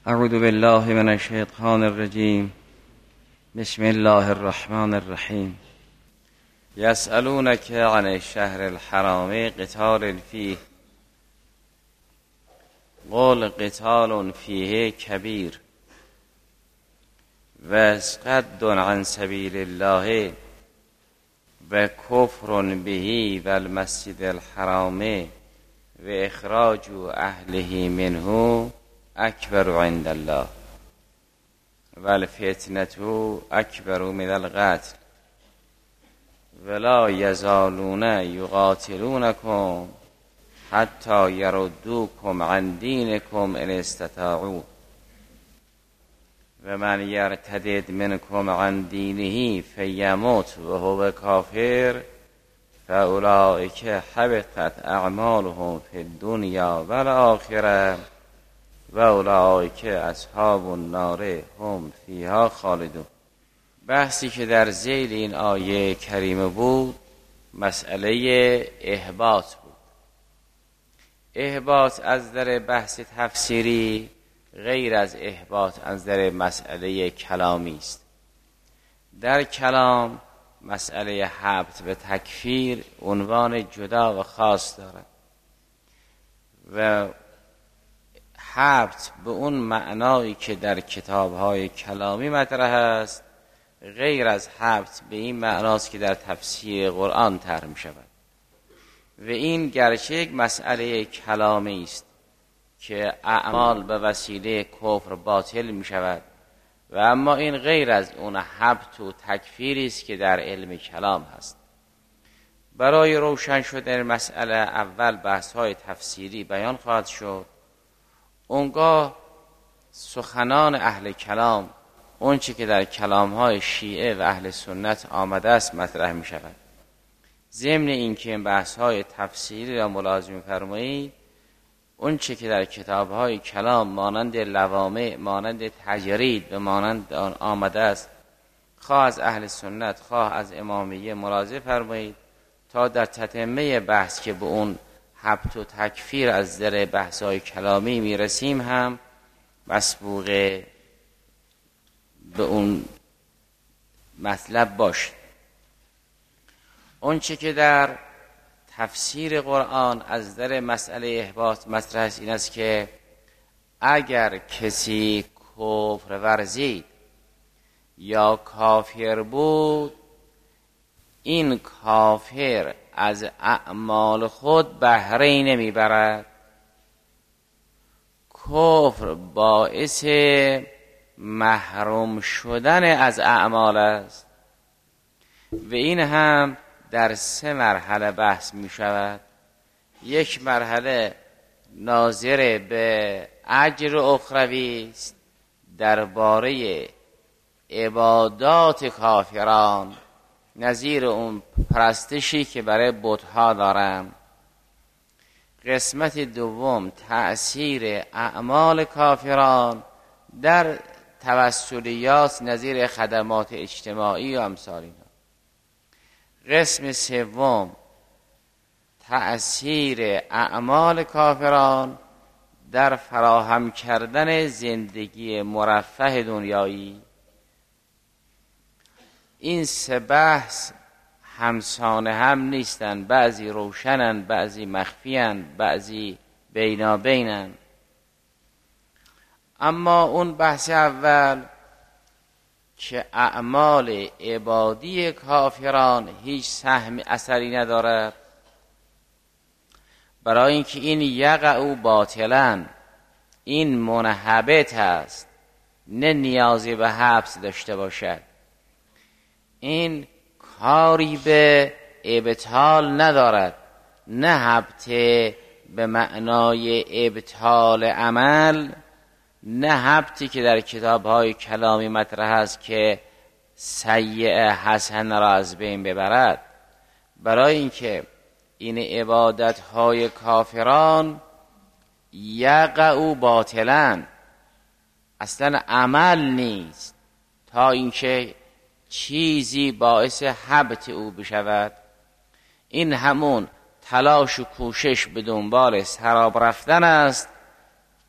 اعوذ بالله من الشیطان الرجیم. بسم الله الرحمن الرحیم. یسألونک عن الشهر الحرام قتال فیه قل قتال فیه کبیر و صد عن سبیل الله و کفر به و المسجد الحرام و اخراج اهله منه اکبر عند الله و الفتنة اکبر من القتل ولا یزالون یقاتلونکم حتی یردوکم عن دینکم ان استطاعوا و من یرتدد منکم عن دینه فیموت و هو کافر فاولئک حبطت اعمالهم فی الدنیا و الآخرة و اولئک اصحاب النار هم فیها خالدون. بحثی که در ذیل این آیه کریمه بود مسئله احباط بود. احباط از در بحث تفسیری غیر از احباط از در مسئله کلامی است. در کلام مسئله حبط و تکفیر عنوان جدا و خاص دارد و حبط به اون معنایی که در کتاب‌های کلامی مطرح است غیر از حبط به این معناست که در تفسیر قرآن طرح می‌شود و این گرچه یک مسئله کلامی است که اعمال به وسیله کفر باطل می‌شود و اما این غیر از اون حبط و تکفیری است که در علم کلام هست. برای روشن شدن مسئله اول بحث‌های تفسیری بیان خواهد شد. اونگاه سخنان اهل کلام اون چی که در کلام‌های شیعه و اهل سنت آمده است مطرح می شود. ضمن اینکه این بحث‌های تفسیری را ملاحظه فرمایید اون چی که در کتاب‌های کلام مانند لوامع، مانند تجرید و مانند آن آمده است خواه از اهل سنت خواه از امامیه ملاحظه فرمایید تا در تتمه بحث که به اون حبط و تکفیر از در بحث‌های کلامی میرسیم هم مسبوق به اون مطلب باش. اون چه که در تفسیر قرآن از در مسئله احباط مطرح است این است که اگر کسی کفر ورزید یا کافر بود این کافر از اعمال خود بهره نمیبرد. کفر باعث محروم شدن از اعمال است و این هم در 3 مرحله بحث می شود. یک مرحله ناظر به اجر اخروی است درباره عبادات کافران نظیر اون پرستشی که برای بت‌ها دارن. قسمت دوم تأثیر اعمال کافران در توسلیات نظیر خدمات اجتماعی و امثال اینا. قسم سوم تأثیر اعمال کافران در فراهم کردن زندگی مرفه دنیایی. این 3 بحث همسانه هم نیستن، بعضی روشنن، بعضی مخفیان، بعضی بینابینن. اما اون بحث اول که اعمال عبادی کافران هیچ سهم اثری ندارد برای اینکه این یقع باطلا این منحبط است نه نیازی به حبس داشته باشد. این کاری به ابطال ندارد، نه حبط به معنای ابطال عمل، نه حبطی که در کتاب‌های کلامی مطرح است که سیئه حسن را از بین ببرد. برای اینکه این عبادت‌های کافران یقع باطلا اصلا عمل نیست تا اینکه چیزی باعث حبط او بشود. این همون تلاش و کوشش به دنبال سراب رفتن است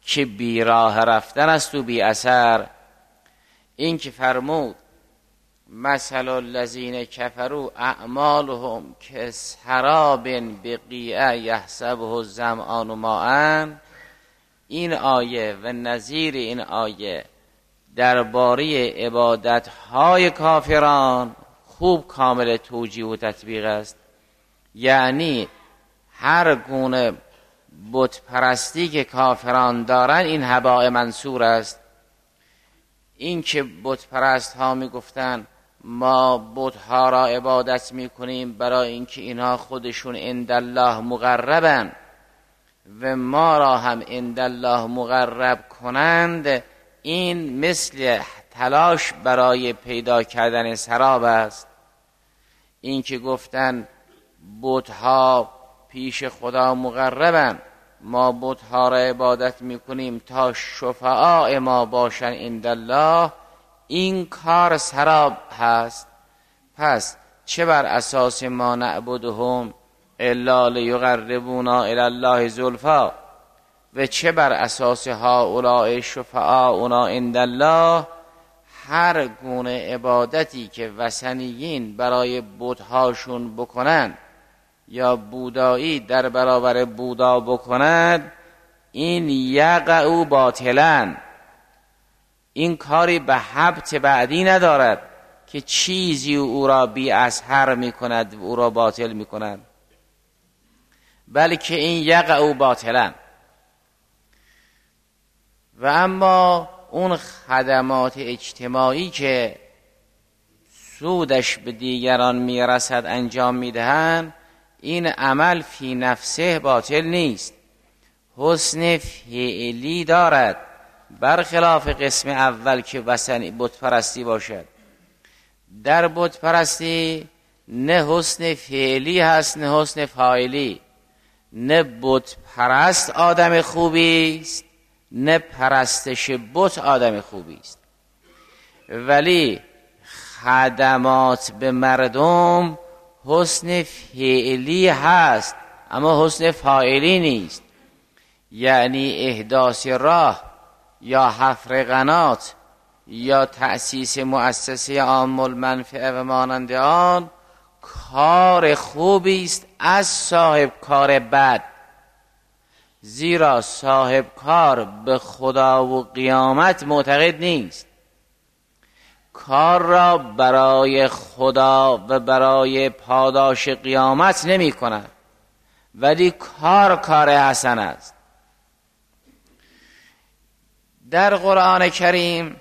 که بی راه رفتن است و بی اثر. این که فرمود مثل الذین کفروا اعمالهم کسراب بقیع یحسبه الظمآن ماء، این آیه و نظیر این آیه درباره عبادت‌های کافران خوب کامل توجیه و تطبیق است. یعنی هر گونه بت پرستی که کافران دارن این هباء منصور است. این که بت پرست ها می گفتن ما بت ها را عبادت می کنیم برای اینکه اینها خودشون عند الله مقربن و ما را هم عند الله مقرب کنند، این مثل تلاش برای پیدا کردن سراب است. این که گفتن بت ها پیش خدا مقربن، ما بت ها را عبادت میکنیم تا شفعاء ما باشن عند الله، این کار سراب هست. پس چه بر اساس ما نعبدهم الا لیقربونا الی الله زلفا و چه بر اساس هؤلاء شفعاؤنا عند الله، هر گونه عبادتی که وثنیین برای بت‌هاشون بکنن یا بودایی در برابر بودا بکند، این یقع باطلا، این کاری به حبط بعدی ندارد که چیزی او را بی اثر می کند و او را باطل می کند، بلکه این یقع باطلا. و اما اون خدمات اجتماعی که سودش به دیگران میرسد انجام میدهند، این عمل فی نفسه باطل نیست، حسن فعلی دارد، برخلاف قسم اول که وثنی بت پرستی باشد. در بت پرستی نه حسن فعلی هست نه حسن فاعلی، نه بت پرست آدم خوبی است نه پرستش بت آدم خوبی است، ولی خدمات به مردم حسن فعلی هست اما حسن فاعلی نیست. یعنی احداث راه یا حفر قنات یا تأسیس مؤسسه عام المنفعه و مانند آن کار خوبی است از صاحب کار بد، زیرا صاحب کار به خدا و قیامت معتقد نیست. کار را برای خدا و برای پاداش قیامت نمی کند، ولی کار حسن است. در قرآن کریم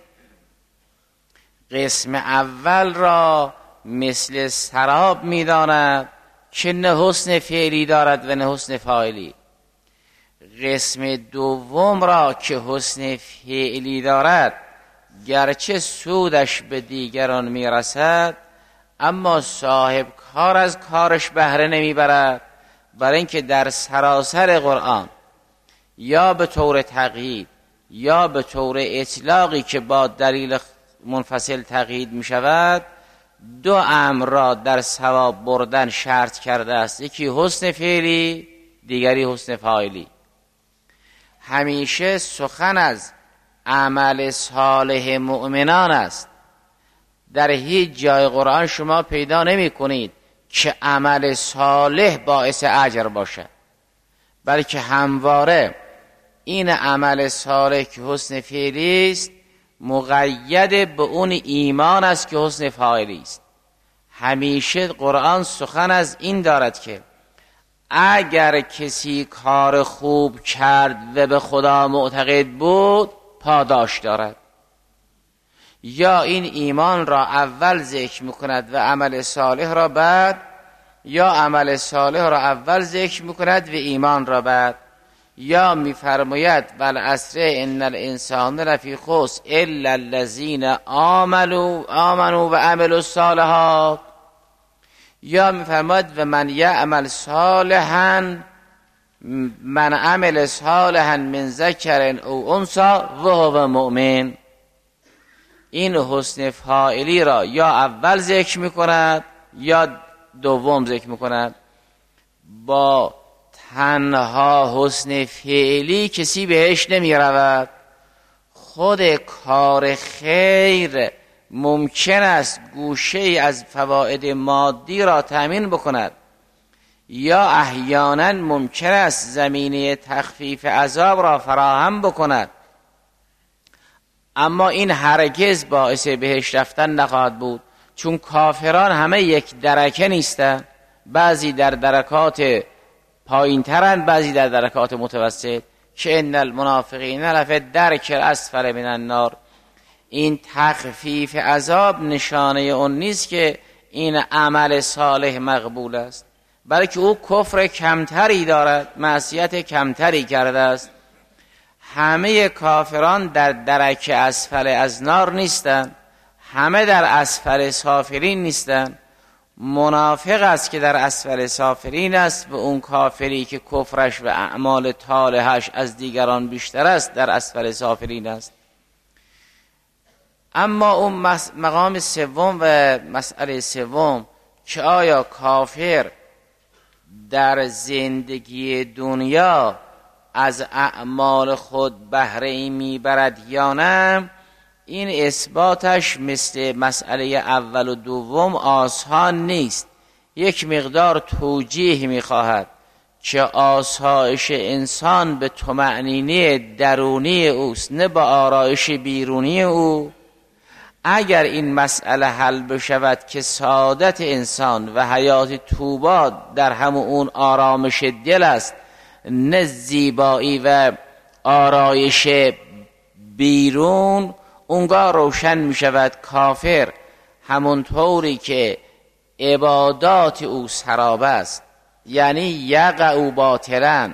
قسم اول را مثل سراب می داند که نه حسن فعلی دارد و نه حسن فاعلی. قسم دوم را که حسن فعلی دارد گرچه سودش به دیگران می رسد اما صاحب کار از کارش بهره نمی برد، برای اینکه در سراسر قرآن یا به طور تقیید یا به طور اطلاقی که با دلیل منفصل تقیید می شود دو امر را در ثواب بردن شرط کرده است، یکی حسن فعلی دیگری حسن فاعلی. همیشه سخن از عمل صالح مؤمنان است. در هیچ جای قرآن شما پیدا نمی کنید که عمل صالح باعث اجر باشد، بلکه همواره این عمل صالح که حسن فعلی است مقید به اون ایمان است که حسن فاعلی است. همیشه قرآن سخن از این دارد که اگر کسی کار خوب کرد و به خدا معتقد بود پاداش دارد، یا این ایمان را اول ذکر میکند و عمل صالح را بعد، یا عمل صالح را اول ذکر میکند و ایمان را بعد، یا میفرماید والعصر ان الانسان لفی خسر الا الذین آمنوا و عملوا الصالحات، یا میفرماید و من یعمل صالحا من عمل صالحا من ذکر او انثی و هو مؤمن. این حسن فاعلی را یا اول ذکر میکند یا دوم ذکر میکند. با تنها حسن فعلی کسی بهش نمی رود. خود کار خیر ممکن است گوشه از فواید مادی را تأمین بکند، یا احیانا ممکن است زمینه تخفیف عذاب را فراهم بکند، اما این هرگز باعث بهشت رفتن نخواهد بود، چون کافران همه یک درکه نیستند. بعضی در درکات پایین ترند، بعضی در درکات متوسط. که ان المنافقین لفی الدرک الاسفل من النار. این تخفیف عذاب نشانه اون نیست که این عمل صالح مقبول است، بلکه او کفر کمتری دارد، معصیت کمتری کرده است. همه کافران در درک اسفل از نار نیستند، همه در اسفل سافلین نیستند. منافق است که در اسفل سافلین است و اون کافری که کفرش و اعمال طالحش از دیگران بیشتر است در اسفل سافلین است. اون مقام سوم و مسئله سوم که آیا کافر در زندگی دنیا از اعمال خود بهره ای میبرد یا نه، این اثباتش مثل مسئله اول و دوم آسان نیست. یک مقدار توجیه میخواهد که آسایش انسان به طمأنینه درونی اوست، نه با آرایش بیرونی او. اگر این مسئله حل بشود که سعادت انسان و حیات طوبی در همون اون آرامش دل است، نه زیبایی و آرایش بیرون، اونگاه روشن می شود کافر همونطوری که عبادات او سراب است، یعنی یقع باطلا،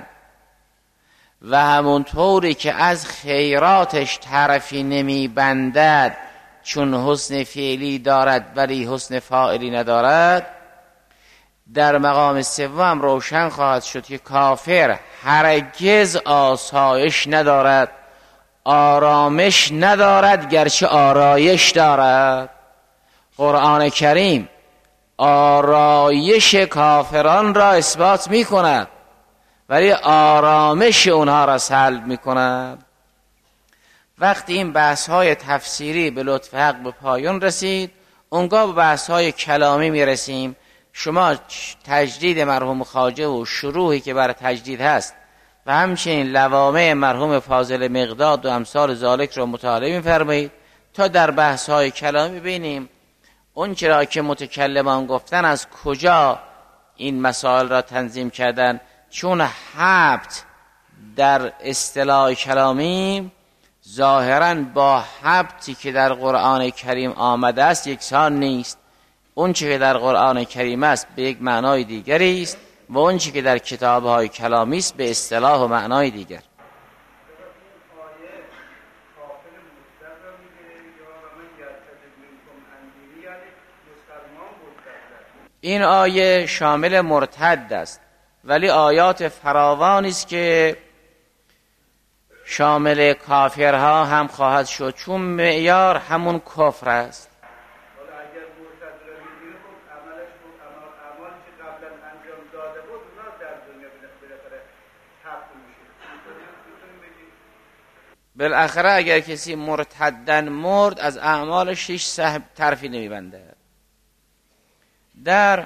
و همونطوری که از خیراتش طرفی نمی بندد چون حسن فعلی دارد ولی حسن فاعلی ندارد. در مقام سوم روشن خواهد شد که کافر هرگز آسایش ندارد، آرامش ندارد، گرچه آرایش دارد. قرآن کریم آرایش کافران را اثبات می کند ولی آرامش اونها را سلب می کند. وقتی این بحث های تفسیری به لطف حق به پایان رسید، اونگاه به بحث های کلامی می رسیم. شما تجدید مرحوم خواجه و شروحی که برای تجدید هست و همچنین لوامع مرحوم فاضل مقداد و امثال ذالک را مطالعه می‌فرمایید تا در بحث‌های کلامی ببینیم اون چرا که متکلمان گفتن از کجا این مسائل را تنظیم کردن. چون حبت در اصطلاح کلامی ظاهراً با حبتی که در قرآن کریم آمده است یکسان نیست. اون چی که در قرآن کریم است به یک معنای دیگری است و اون چی که در کتاب‌های کلامی است به اصطلاح و معنای دیگر. این آیه شامل مرتد است، ولی آیات فراوانی است که شامل کافرها هم خواهد شد، چون معیار همون کفر است. بالاخره اگر کسی مرتدن مرد از اعمالش هیچ طرفی نمیبنده. در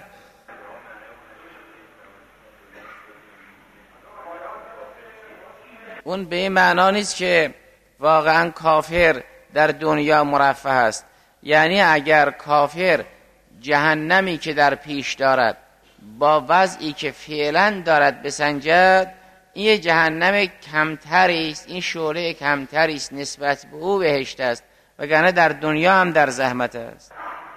اون به این معنا نیست که واقعا کافر در دنیا مرفه است. یعنی اگر کافر جهنمی که در پیش دارد با وضعی که فعلا دارد بسنجد، این جهنم کمتری است، این شعله کمتری است نسبت به او بهشت است، وگرنه در دنیا هم در زحمت است.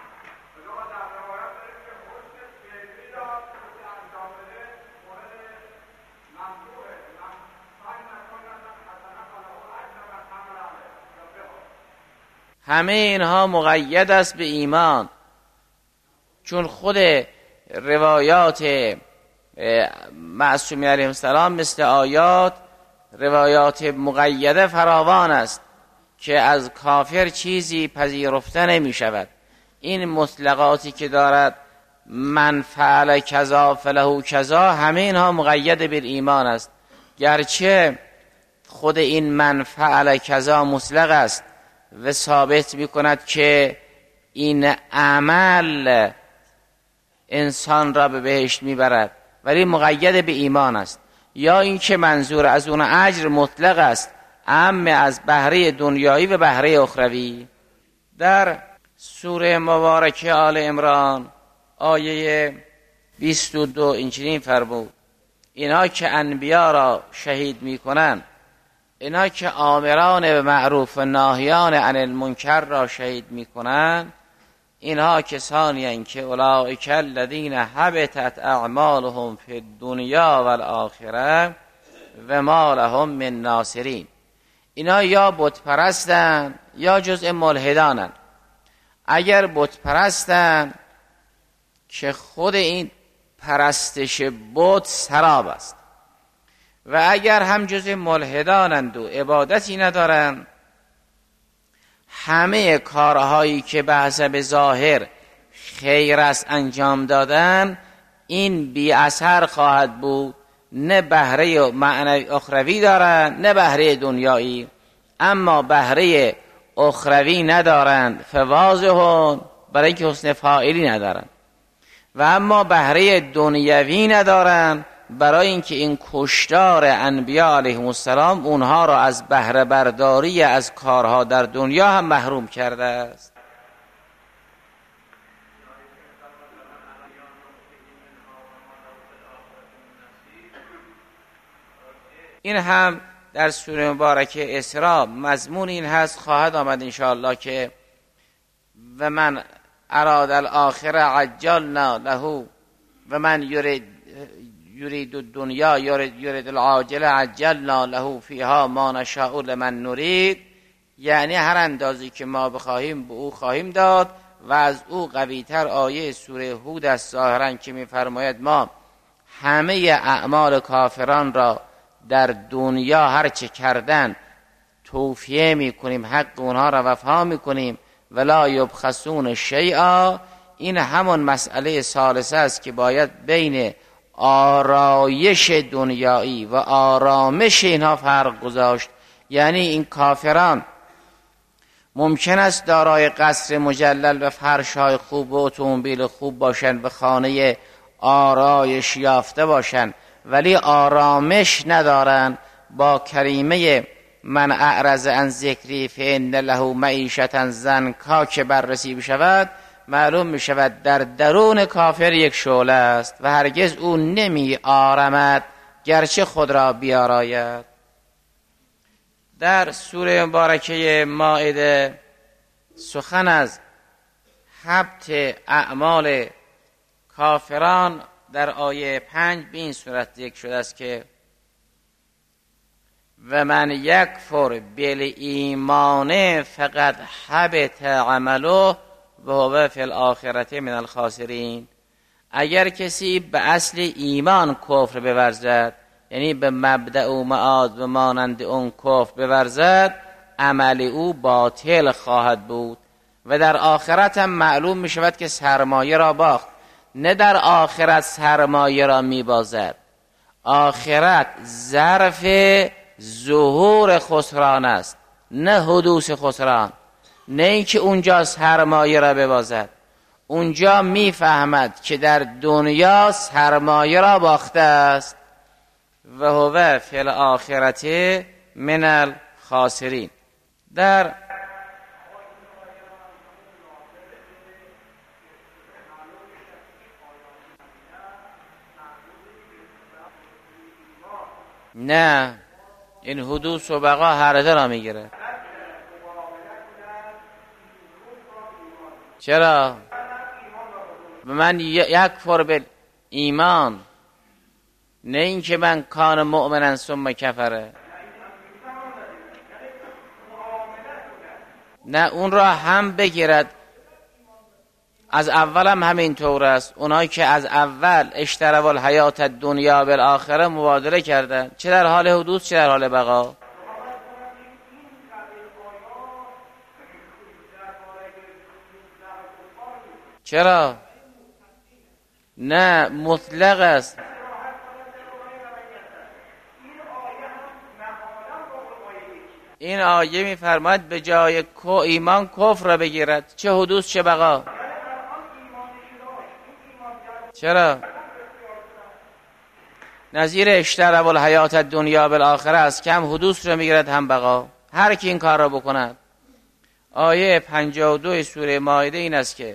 همه اینها مقید است به ایمان، چون خود روایات معصومین علیهم السلام مثل آیات روایات مقیده فراوان است که از کافر چیزی پذیرفته نمی شود. این مطلقاتی که دارد من فعل کذا فله کذا، همه اینها مقید بالایمان است. گرچه خود این من فعل کذا مطلق است و ثابت میکند که این عمل انسان را به بهشت میبرد، ولی مقید به ایمان است. یا اینکه منظور از اون اجر مطلق است، عام از بهره دنیایی و بهره اخروی. در سوره مبارکه آل عمران آیه 22 اینچنین فرمود: اینا که انبیا را شهید میکنن، اینا که آمران به معروف و ناهیان عن المنکر را شهید میکنن، اینها کسانی هستند که اولئک الذین حبطت اعمالهم فی الدنیا والآخره و ما لهم من ناصرین. اینا یا بت پرستن یا جزء ملحدانن. اگر بت پرستن که خود این پرستش بت سراب است، و اگر هم جزء ملحدانند و عبادتی ندارن، همه کارهایی که به حسب ظاهر خیر است انجام دادن، این بی اثر خواهد بود، نه بهره معنوی اخروی دارند نه بهره دنیایی. اما بهره اخروی ندارند فواضحون، برای اینکه حسن فاعلی ندارند، و اما بهره دنیوی ندارند برای اینکه این کشتار انبیا علیهم السلام اونها را از بهره برداری از کارها در دنیا هم محروم کرده است. این هم در سوره مبارکه اسراء مضمون این هست، خواهد آمد انشاءالله که و من اراد الاخره عجلنا له و من یرید الدنیا یرید العاجله عجلنا له فیها ما نشاء لمن نرید. یعنی هر اندازی که ما بخواهیم به او خواهیم داد. و از او قویتر آیه سوره هود است ظاهرا که می‌فرماید ما همه اعمال کافران را در دنیا هر چه کردن توفیه میکنیم، حق اونها را وفا میکنیم، ولا یبخسون شیئا. این همون مسئله ثالثه است که باید بین آرایش دنیایی و آرامش اینها فرق گذاشت. یعنی این کافران ممکن است دارای قصر مجلل و فرش‌های خوب و اتومبیل خوب باشند و خانه آرایش یافته باشند، ولی آرامش ندارند. با کریمه من اعرض عن ذکری فإن له معیشة ضنکا که بررسی بشود، معلوم می شود در درون کافر یک شعله است و هرگز او نمی آرامد گرچه خود را بیاراید. در سوره مبارکه مائده سخن از حبط اعمال کافران در آیه 5 به این صورت ذکر شده است که و من یکفر بالایمان فقد حبط عمله و هو فی الاخرة من الخاسرین. اگر کسی به اصل ایمان کفر بورزد، یعنی به مبدأ و معاد و مانند اون کفر بورزد، عمل او باطل خواهد بود و در آخرت هم معلوم می شود که سرمایه را باخت. نه در آخرت سرمایه را می بازد، آخرت ظرف ظهور خسران است نه حدوث خسران. نه اینکه اونجا سرمایه را ببازد، اونجا میفهمد که در دنیا سرمایه را باخته است و هو فی الاخرة من الخاسرین. در نه، این حدوث و بقا هر دو را میگیره. چرا؟ من یکفر بالایمان، نه این که من کان مؤمنا ثم کفره. نه، اون را هم بگیرد. از اول هم همین طور است. اونایی که از اول اشتروا الحیات الدنیا بالآخره مبادله کردن، چه در حال حدوث چه در حال بقا. چرا؟ نه مطلق است. این آیه میفرماید به جای ایمان کفر را بگیرد، چه حدوث چه بقا. چرا؟ نظیر اشتروا الحیات الدنیا بالآخره است که هم حدوث را میگیرد هم بقا، هر کی این کار را بکند. آیه 52 سوره مائده این است که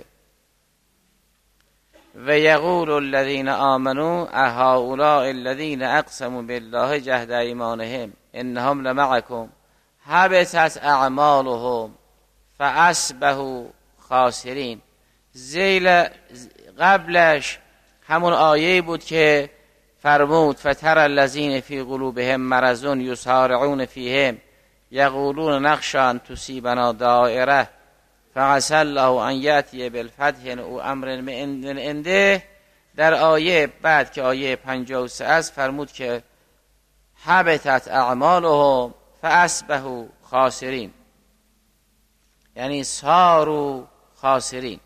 و یقول الذین آمنوا اهؤلاء الذین اقسموا بالله جهد ایمانهم انهم لمعکم حبطت اعمالهم فاصبحوا خاسرین. ذیل قبلش همون آیه بود که فرمود فتر الذین فی قلوبهم مرض یسارعون فیهم یقولون نخشی ان تصیبنا دائره فعسى الله ان یأتی بالفتح او امر من عنده. در آیه بعد که آیه 53 است فرمود که حبطت اعمالهم فاصبحوا خاسرین، یعنی صاروا خاسرین.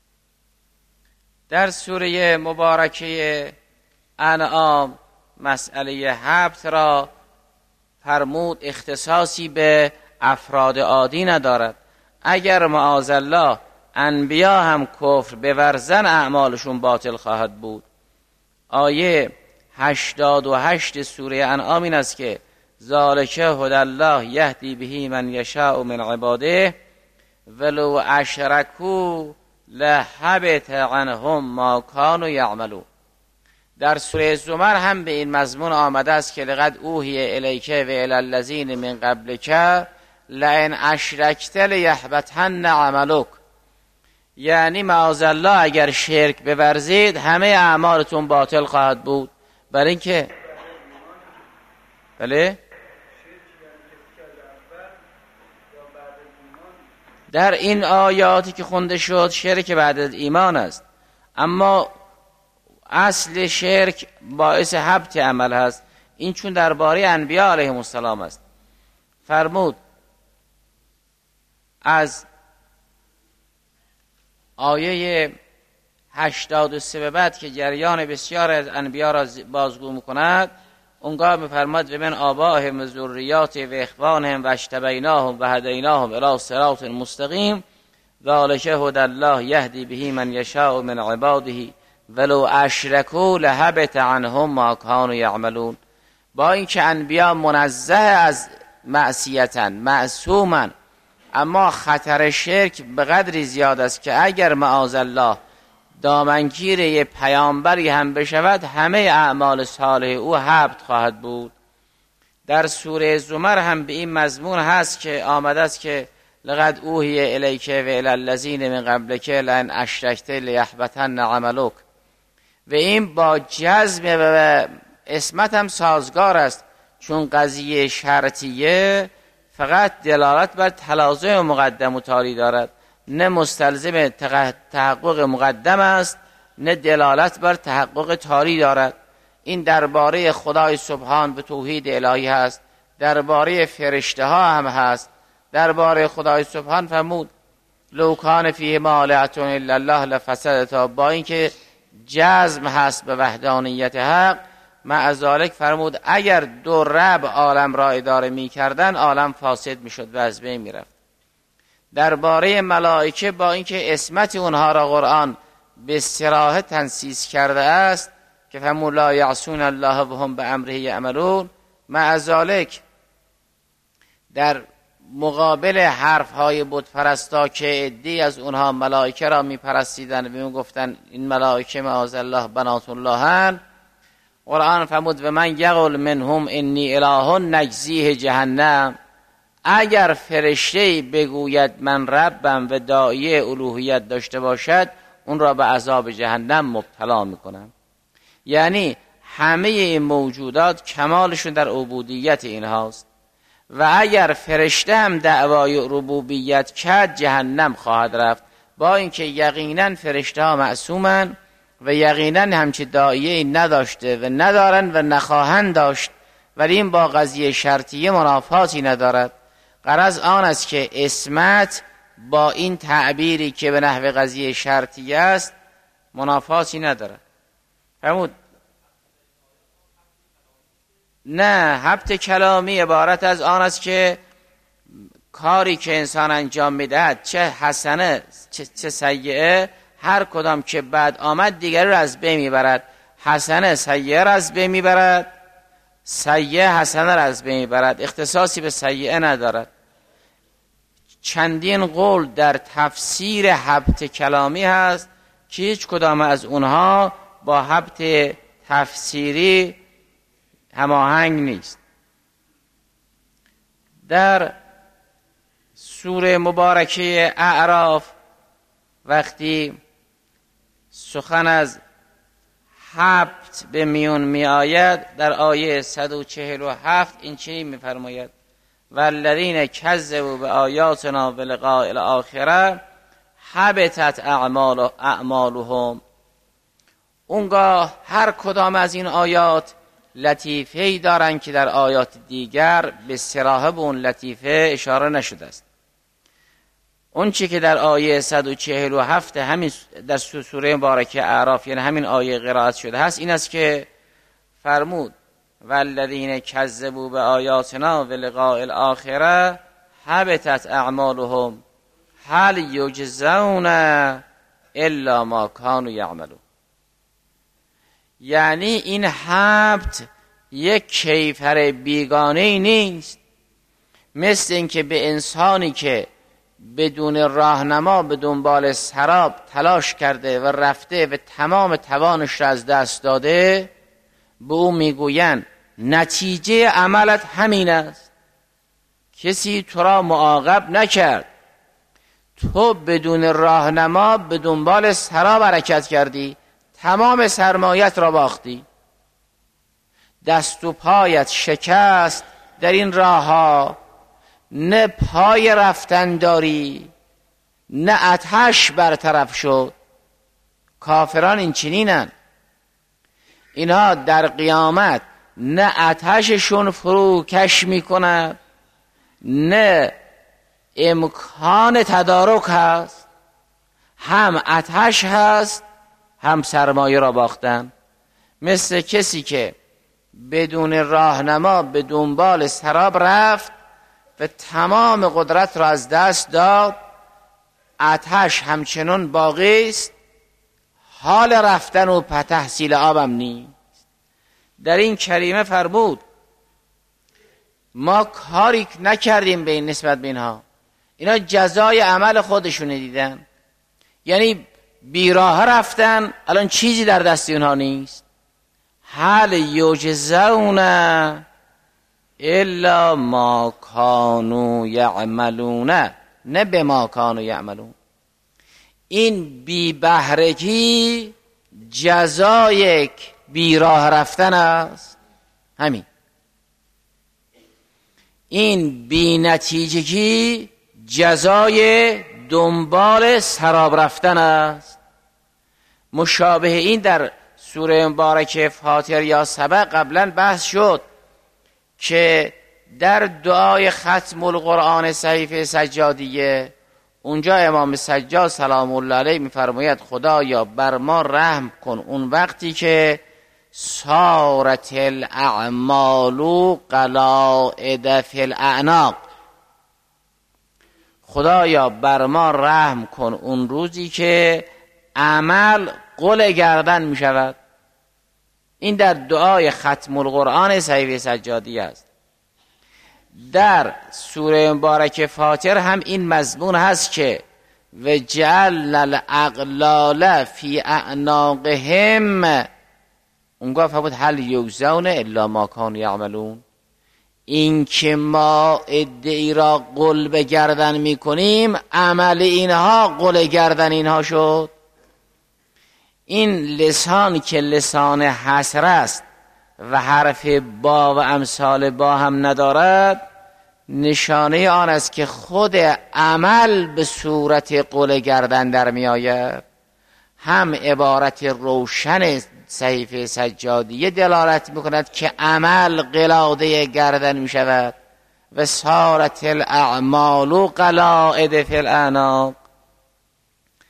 در سوره مبارکه انعام مسئله حبط را فرمود اختصاصی به افراد عادی ندارد. اگر معاذالله انبیا هم کفر بورزن اعمالشون باطل خواهد بود. آیه 88 سوره انعام این است که ذالک هدی الله یهدی به من یشاء من عباده ولو اشرکوا لحبط عنهم ما کانوا یعملون. در سوره زمر هم به این مضمون آمده است که لقد اوحی الیک و الی الذین من قبلک لئن اشرکت لیحبطن عملک، یعنی معاذالله اگر شرک بورزید همه اعمالتون باطل خواهد بود. برای اینکه بله در این آیاتی که خونده شد شرک بعد از ایمان است، اما اصل شرک باعث حبط عمل هست. این چون درباره انبیا علیهم السلام است. فرمود از آیه 83 به بعد که جریان بسیار از انبیا را بازگو میکند، اونگاه میفرماد و من آبائهم و ذریات و اخوانهم و اجتبیناهم و هدیناهم الی صراط مستقیم ذالک هدی الله یهدی به من یشاء من عباده ولو اشرکوا لحبط عنهم ما کانوا یعملون. با اینکه انبیا منزه از معصیتن، معصومن، اما خطر شرک به قدری زیاد است که اگر معاذالله دامنگیر یه پیامبری هم بشود همه اعمال صالح او حبط خواهد بود. در سوره زمر هم به این مضمون هست که آمده است که لقد اوحی الیک و الی الذین من قبلک لئن اشرکت لیحبطن عملک، و این با جزم و اسمت هم سازگار است، چون قضیه شرطیه فقط دلالت بر تلازم مقدم و تالی دارد، نه مستلزم تحقق مقدم است نه دلالت بر تحقق تالی دارد. این درباره خدای سبحان به توحید الهی هست، درباره فرشته ها هم هست. درباره خدای سبحان فرمود لو کان فیهما آلهة الا الله لفسدتا، با اینکه جزم هست به وحدانیت حق، مع ذالک فرمود اگر دو رب عالم را اداره می کردن عالم فاسد می شد و از بین می رفت. درباره ملائکه با اینکه اسمت اونها را قرآن به صراحت تنصیص کرده است که فرمود لا یعصون الله و هم بامره یعملون، مع ذالک در مقابل حرف های بت پرستا که عده‌ای از اونها ملائکه را می پرستیدن و می گفتن این ملائکه معاذالله بنات اللهن، قرآن فرمود و من یقول منهم انی اله نجزیه جهنم، اگر فرشته‌ای بگوید من ربم و داعیه الوهیت داشته باشد اون را به عذاب جهنم مبتلا میکنم. یعنی همه این موجودات کمالشون در عبودیت اینهاست و اگر فرشته هم دعوای ربوبیت کرد جهنم خواهد رفت، با اینکه یقینا فرشته ها معصومن و یقینا همچه داعیه نداشته و ندارن و نخواهند داشت، ولی این با قضیه شرطیه منافاتی ندارد. غرض آن است که اسمت با این تعبیری که به نحو قضیه شرطیه است منافاتی ندارد. فرمود نه، حبت کلامی عبارت از آن است که کاری که انسان انجام میدهد، چه حسنه چه سیئه، هر کدام که بعد آمد دیگری را از بین میبرد. حسنه سیئه را از بین میبرد، سیئه حسنه را از بین میبرد، اختصاصی به سیئه ندارد. چندین قول در تفسیر حبت کلامی هست که هیچ کدام از اونها با حبت تفسیری هماهنگ نیست. در سوره مبارکه اعراف وقتی سخن از حبت به میون می آید، در آیه 147 این چنین می فرماید: والذین کذبوا بآیاتنا بلقاء الاخره حبطت اعمالهم. اونگاه هر کدام از این آیات لطیفه‌ای دارن که در آیات دیگر به صراحت به اون لطیفه اشاره نشده است. اون چی که در آیه 147 همین در سوره مبارکه اعراف، یعنی همین آیه قرائت شده هست، این است که فرمود والذین کذبوا بآیاتنا بلقاء الاخره حبطت اعمالهم هل یجزون الا ما کانوا یعملون. یعنی این حبط یک کیفر بیگانه‌ای نیست، مثل این که به انسانی که بدون راهنما به دنبال سراب تلاش کرده و رفته و تمام توانش را از دست داده، به او میگویند نتیجه عملت همین است، کسی تو را معاقب نکرد، تو بدون راهنما به دنبال سراب حرکت کردی، تمام سرمایت را باختی، دست و پایت شکست در این راه ها، نه پای رفتن داری نه آتش برطرف شد. کافران این چنینن، اینها در قیامت نه آتششون فروکش میکند نه امکان تدارک هست، هم آتش هست هم سرمایه را باختن. مثل کسی که بدون راهنما به دنبال سراب رفت و تمام قدرت را از دست داد، آتش همچنان باقی است، حال رفتن و تحصیل آبم نیست. در این کریمه فرمود ما کاری نکردیم به این نسبت به اینها، اینا جزای عمل خودشون دیدن، یعنی بیراه رفتن، الان چیزی در دست اونها نیست. هل یجزون الا ما کانوا یعملون، نه به ما کانوا یعملون. این بی بهرگی جزای یک بیراه رفتن است، همین. این بی نتیجگی جزای دنبال سراب رفتن است. مشابه این در سوره مبارکه فاطر یا سبع قبلا بحث شد که در دعای ختم القرآن صحیفه سجادیه، اونجا امام سجاد سلام الله علیه میفرماید خدایا بر ما رحم کن اون وقتی که صارت الاعمال قلائد فی الاعناق. خدایا بر ما رحم کن اون روزی که عمل قل گردن می شود. این در دعای ختم القرآن صحیفه سجادی است. در سوره مبارک فاطر هم این مضمون هست که و جعلنا الاغلال فی اعناقهم، اونگاه فرمود هل یجزون الا ما کانوا یعملون. این که ما ادعی را قل به گردن می کنیم، عمل اینها قل گردن اینها شد. این لسان که لسان حسر است و حرف با و امثال با هم ندارد، نشانه آن است که خود عمل به صورت قل گردن در می آید. هم عبارت روشن صحیفه سجادیه دلالت میکند که عمل قلاده گردن می شود و صارت الاعمال قلائد فی الاعناق،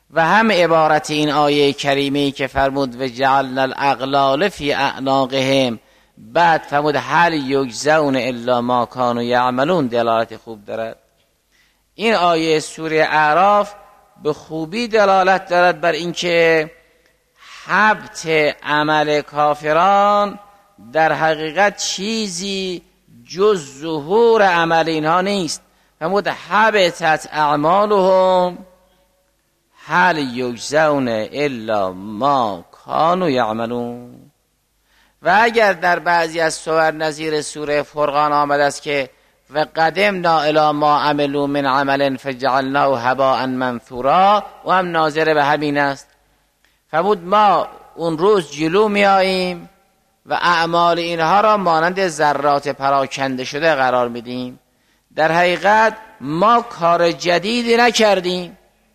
و هم عبارت این آیه کریمه‌ای که فرمود و جعلنا الاغلال فی اعناقهم، بعد فرمود هل یجزون الا ما کانوا یعملون، دلالت خوب دارد. این آیه سوره اعراف به خوبی دلالت دارد بر اینکه حبط عمل کافران در حقیقت چیزی جز ظهور عمل اینها نیست. فرمود حبطت اعمالهم هل یجزون الا ما کانوا یعملون. و اگر در بعضی از سور نظیر سوره فرقان آمده است که و قدمنا الی ما عملوا من عمل فجعلناه هباء منثورا، و هم ناظر به همین است. فرمود ما اون روز جلو میاییم و اعمال اینها را مانند ذرات پراکنده شده قرار میدیم. در حقیقت ما کار جدیدی نکردیم.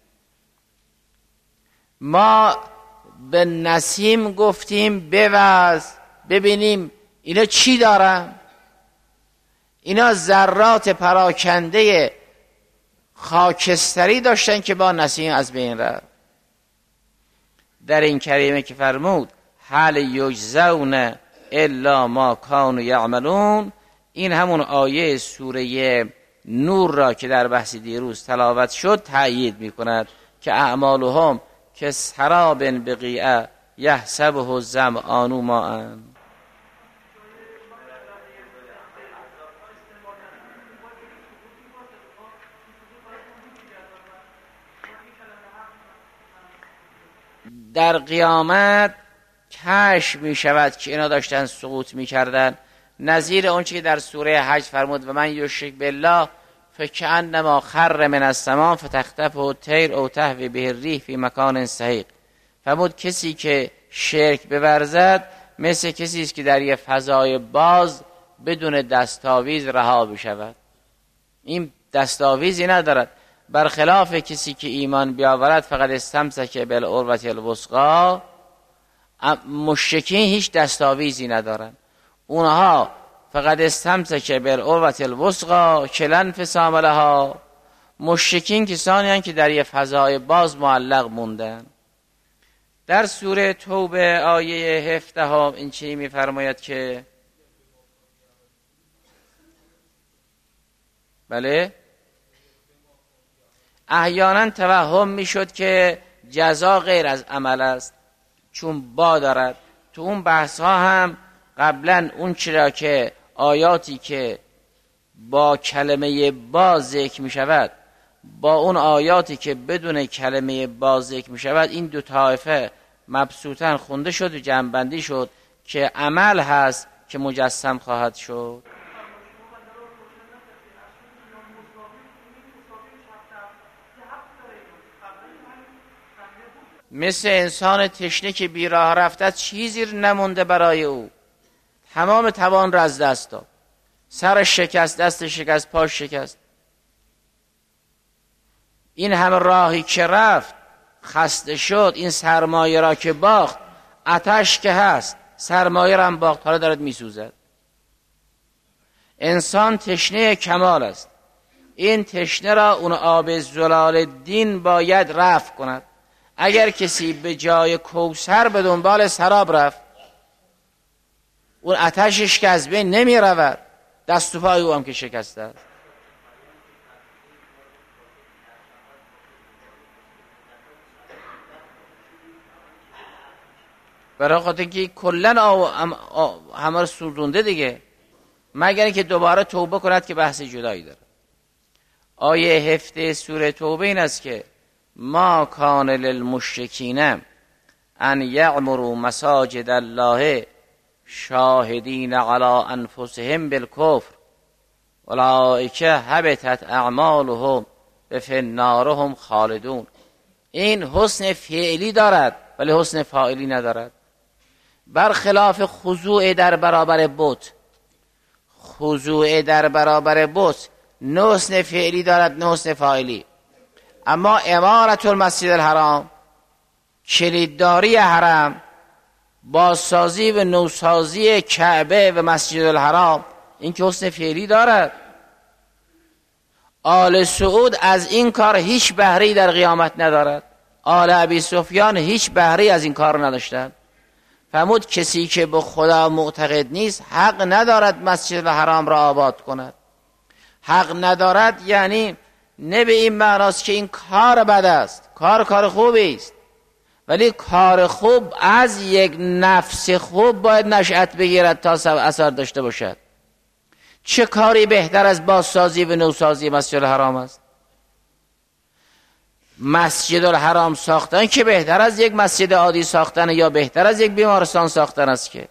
ما به نسیم گفتیم بوز ببینیم اینا چی دارن. اینا ذرات پراکنده خاکستری داشتن که با نسیم از بین رفت. در این کریمه که فرمود هل یجزون الا ما کانوا یعملون، این همون آیه سوره نور را که در بحث دیروز تلاوت شد تأیید می کند که اعمالهم که سراب بقیعه یحسبه الظمآن ماء. در قیامت کشف می شود که اینا داشتن سقوط می کردن، نظیر اون چی که در سوره حج فرمود و من یشرک بالله فکأنما خر من السماء فتخطفه الطیر او تهوی به الریح فی مکان سحیق. فرمود کسی که شرک بورزد مثل کسی است که در یه فضای باز بدون دستاویز رها بشود. این دستاویزی ندارد، برخلاف کسی که ایمان بیاورد فقط استمسک بالعروة الوثقی. مشرکین هیچ دستاویزی ندارن، اونها فقط استمسک بالعروة الوثقی که لا انفصام لها. مشرکین کسانی هستند که در یه فضای باز معلق موندن. در سوره توبه آیه 17 این چی می‌فرماید که بله احیانا توهم میشد که جزا غیر از عمل است چون با دارد. تو اون بحث ها هم قبلا اون چرا که آیاتی که با کلمه با ذکر می شود با اون آیاتی که بدون کلمه با ذکر می شود، این دو طایفه مبسوطن خونده شد و جمع‌بندی شد که عمل هست که مجسم خواهد شد. مثل انسان تشنه که بی راه رفته چیزی نمونده برای او، تمام توان را از دست داد، سرش شکست، دست شکست، پاش شکست. این همه راهی که رفت خسته شد، این سرمایه را که باخت، آتش که هست سرمایه را هم باخت، حالا دارد میسوزد. انسان تشنه کمال است، این تشنه را اون آب زلال دین باید رفع کند. اگر کسی به جای کوثر به دنبال سراب رفت، اون آتشش که از بین نمی رود، دست و پای او هم که شکسته است. برای خاطر که کلن همه رو سوزونده دیگه، مگر اینکه دوباره توبه کند که بحث جدایی داره. آیه 17 سوره توبه این است که ما کان للمشرکین ان یعمروا مساجد الله شاهدین علی انفسهم بالکفر اولئک حبطت اعمالهم و فی النار هم خالدون. این حسن فعلی دارد ولی حسن فاعلی ندارد. برخلاف خضوع در برابر بت، خضوع در برابر بت نه حسن فعلی دارد نه حسن فاعلی. اما امارت المسجد الحرام، کلیدداری حرم، بازسازی و نوسازی کعبه و مسجد الحرام، این که حسن فعلی دارد. آل سعود از این کار هیچ بهره‌ای در قیامت ندارد. آل ابی سفیان هیچ بهره از این کار نداشتن. فرمود کسی که به خدا معتقد نیست حق ندارد مسجد الحرام را آباد کند. حق ندارد یعنی نه به این معناست که این کار بد است، کار خوبی است، ولی کار خوب از یک نفس خوب باید نشأت بگیرد تا اثر داشته باشد. چه کاری بهتر از بازسازی و نوسازی مسجد الحرام است؟ مسجد الحرام ساختن که بهتر از یک مسجد عادی ساختن یا بهتر از یک بیمارستان ساختن است. که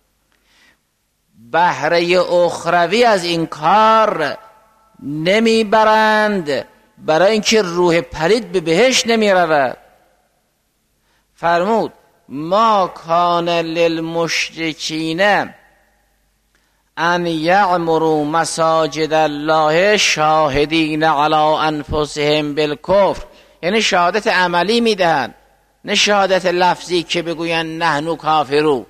بهره اخروی از این کار نمیبرند، برای اینکه روح پلید به بهشت نمیرود. فرمود ما کان للمشرکین ان یعمروا مساجد الله شاهدین علی انفسهم بالکفر، یعنی شهادت عملی میدهند، نه شهادت لفظی که بگوین نحنو کافرو.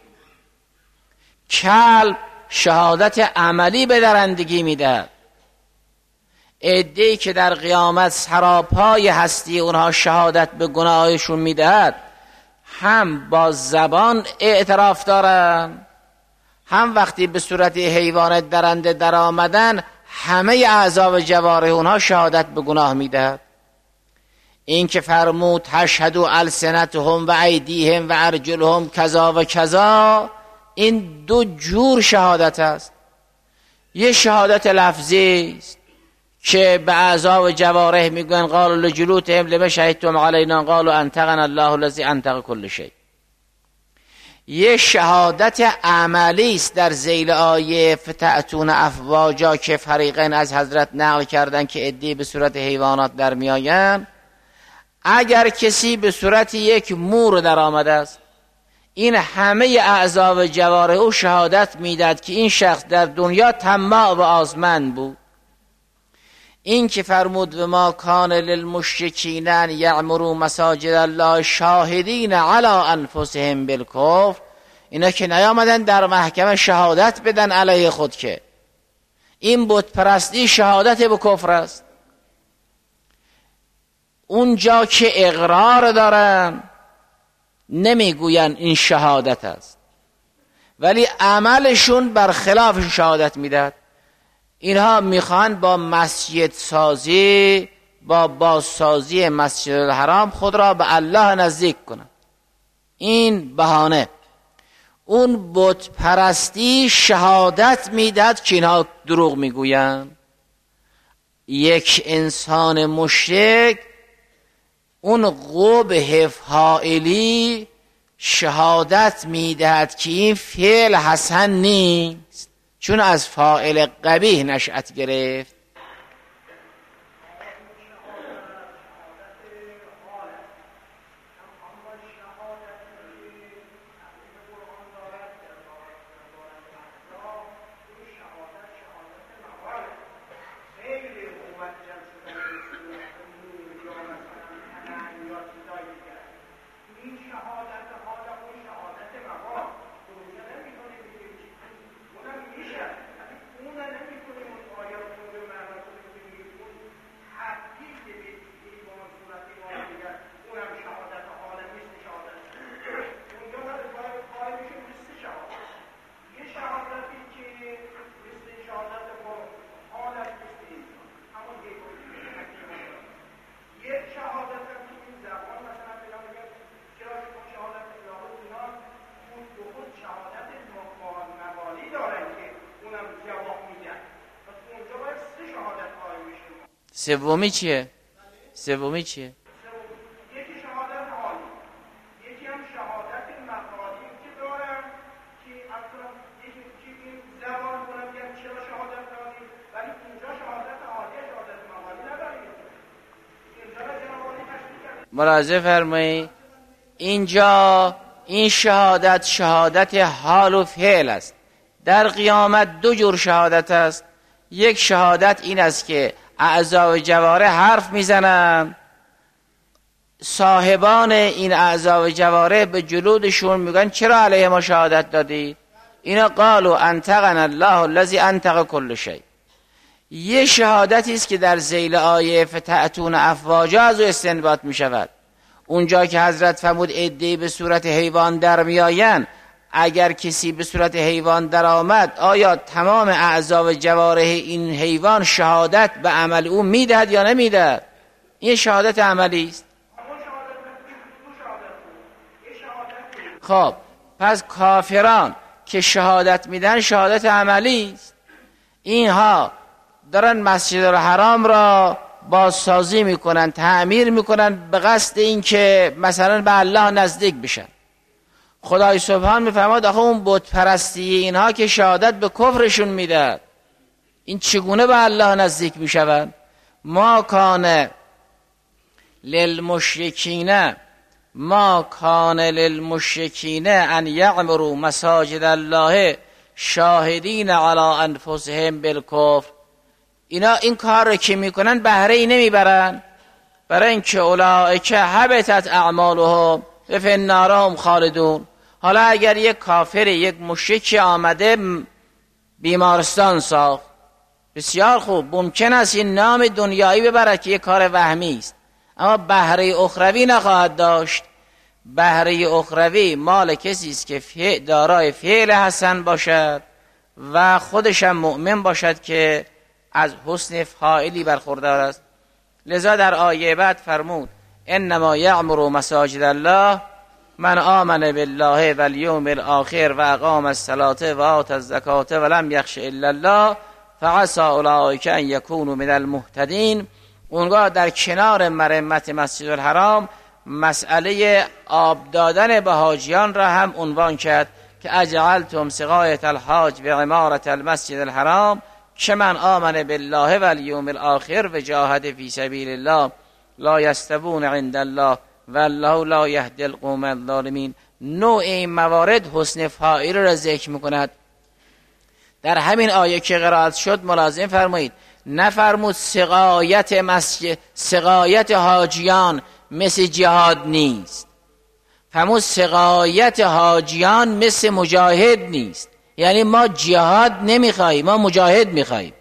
کلب شهادت عملی به درندگی میدهد. عده‌ای که در قیامت سراپای هستی اونها شهادت به گناهشون میدهد، هم با زبان اعتراف دارن، هم وقتی به صورت حیوانات درنده در آمدن همه اعضا و جوارح اونها شهادت به گناه میدهد. این که فرمود تشهدوا السنتهم و ایدیهم و ارجلهم کذا و کذا، این دو جور شهادت است. یه شهادت لفظی است که به اعضا و جوارح میگن قالوا لجلودهم لما شهدتم علینا قالوا انطقنا الله الذی انطق کل شیء. یه شهادت عملی است در ذیل آیه فتأتون افواجا که فریقین از حضرت نقل کردن که عده‌ای به صورت حیوانات در میآیند. اگر کسی به صورت یک مور در آمده است، این همه اعضا و جوارح او شهادت میداد که این شخص در دنیا طماع و آزمند بود. این که فرمود و ما کان للمشرکین ان یعمروا مساجد الله شاهدین علی انفسهم بالکفر، اینا که نیامدن در محکمه شهادت بدن علیه خود، که این بت پرستی شهادت به کفر است. اونجا که اقرار دارن نمیگوین این شهادت است، ولی عملشون برخلاف شهادت میدهد. اینها میخوان با مسجد سازی، با بازسازی مسجد الحرام خود را به الله نزدیک کنند. این بهانه. اون بت پرستی شهادت میدهد که اینها دروغ میگویند. یک انسان مشرک اون قبح فاعلی شهادت میدهد که این فعل حسن نیست، چون از فاعل قبیح نشأت گرفت. سومی چیه؟ یکی شهادت حالی، یکی هم شهادت مقالی که دارن که اصلا یکی زبان کنم بگم چرا شهادت داریم، ولی اینجا شهادت حالی شهادت مقالی نداریم. اینجا را جنابالی تشریح کردیم. ملاحظه فرمایید اینجا این شهادت حال و فعل است. در قیامت دو جور شهادت است. یک شهادت این است که اعضا و جوارح حرف میزنن، صاحبان این اعضا و جوارح به جلودشون میگن چرا علیه ما شهادت دادید؟ اینا قالوا انطقنا الله الذی انطق کل شیء. یه شهادتی است که در ذیل آیه فتأتون افواجا از او استنباط میشود. اونجا که حضرت فرمود عده‌ای به صورت حیوان در میآیند، اگر کسی به صورت حیوان در آمد، آیا تمام اعضا و جوارح این حیوان شهادت به عمل او میدهد یا نمیدهد؟ این شهادت عملی است. خب پس کافران که شهادت میدن شهادت عملی است. اینها دارن مسجد الحرام را بازسازی میکنن، تعمیر میکنن به قصد این که مثلا به الله نزدیک بشن. خدای سبحان میفرماد آخه اون بت پرستی اینها که شهادت به کفرشون میداد، این چگونه به الله نزدیک میشوند؟ ما کان للمشرکین ان یعمروا مساجد الله شاهدین علی انفسهم بالکفر. اینا این کار رو که میکنن بهره ای نمیبرن، برای اینکه اولئک حبطت اعمالهم و فی النار هم خالدون. حالا اگر یک کافر، یک مشرک آمده بیمارستان ساخت، بسیار خوب، ممکن است این نام دنیایی ببره که یک کار وهمی است، اما بهره اخروی نخواهد داشت. بهره اخروی مال کسی است که دارای فعل حسن باشد و خودش هم مؤمن باشد که از حسن فاعلی برخوردار است. لذا در آیه بعد فرمود انما یعمر مساجد الله من آمن بالله والیوم الاخر و اقام الصلاة و آت الزکاة و لم یخش الا الله فعسى اولئک ان یکونوا من المهتدین. اونگاه در کنار مرمت مسجد الحرام مسئله آب دادن به حاجیان را هم عنوان کرد که اجعلتم سقایة الحاج و عمارة المسجد الحرام کمن آمن بالله والیوم الاخر و جاهد فی سبیل الله لا یستوون عند الله والله لا یهدی القوم الظالمین. نوع این موارد حسن فاعل را ذکر میکند. در همین آیه که قرائت شد ملاحظه فرمایید، نفرمود سقایت حاجیان مثل جهاد نیست، فرمود سقایت حاجیان مثل مجاهد نیست. یعنی ما جهاد نمیخواهیم، ما مجاهد میخواهیم.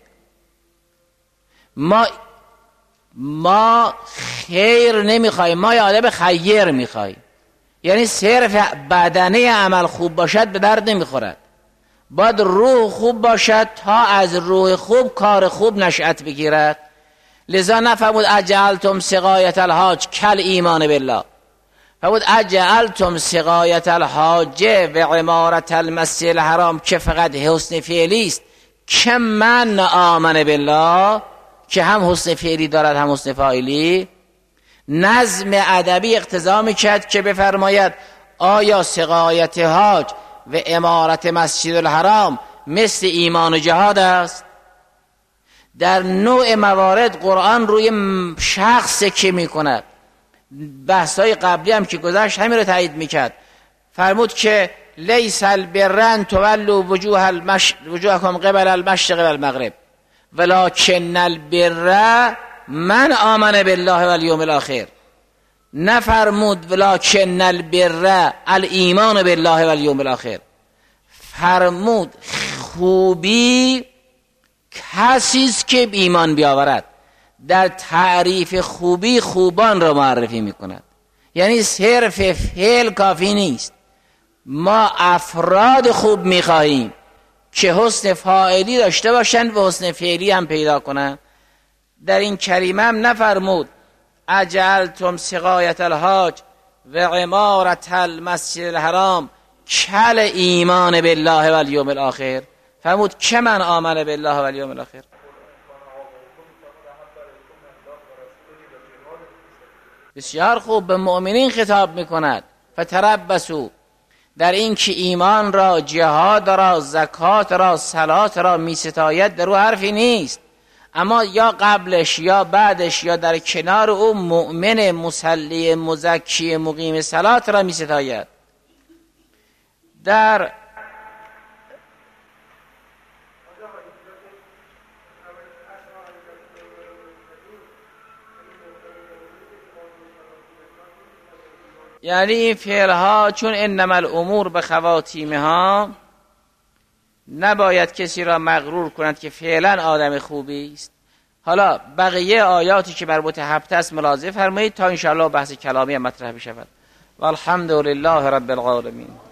ما خیر نمیخواهیم، ما یه آدم خیر میخواهیم. یعنی صرف بدنه عمل خوب باشد به درد نمیخورد، باید روح خوب باشد تا از روح خوب کار خوب نشأت بگیرد. لذا نفرمود اجعلتم سقایة الحاج کل ایمان بالله، فرمود اجعلتم سقایة الحاج و عمارة المسجد الحرام که فقط حسن فعلی است، که من آمن بالله که هم حسن فعلی دارد هم حسن فاعلی. نظم ادبی اقتضا میکرد که بفرماید آیا سقایت حاج و عمارت مسجد الحرام مثل ایمان و جهاد است؟ در نوع موارد قرآن روی شخص که میکند. بحثای قبلی هم که گذشت همین رو تایید میکرد. فرمود که لیس البر ان تولوا وجوهکم قبل المشرق و المغرب ولکن البر من آمن بالله والیوم الاخر. نفرمود ولکن البر الایمان بالله والیوم الاخر. فرمود خوبی کسی است که ایمان بیاورد. در تعریف خوبی خوبان را معرفی میکند. یعنی صرف فعل کافی نیست، ما افراد خوب میخواهیم که حسن فاعلی داشته باشند و حسن فعلی هم پیدا کنند. در این کریمه هم نفرمود اجعلتم سقایة الحاج و عمارة المسجد الحرام کل ایمان بالله والیوم الاخر، فرمود که من آمن بالله والیوم الاخر. بسیار خوب به مؤمنین خطاب میکند فتربصوا، در این که ایمان را، جهاد را، زکات را، صلات را میستاید در او حرفی نیست، اما یا قبلش یا بعدش یا در کنار او مؤمن مصلی مزکی مقیم صلات را میستاید. در یعنی این فعلها چون انما الامور به خواتیمها، نباید کسی را مغرور کند که فعلا آدم خوبی است، حالا بقیه آیاتی که مربوط هفته است ملاحظه فرمایید تا انشاءالله بحث کلامی مطرح بشود. والحمد لله رب العالمین.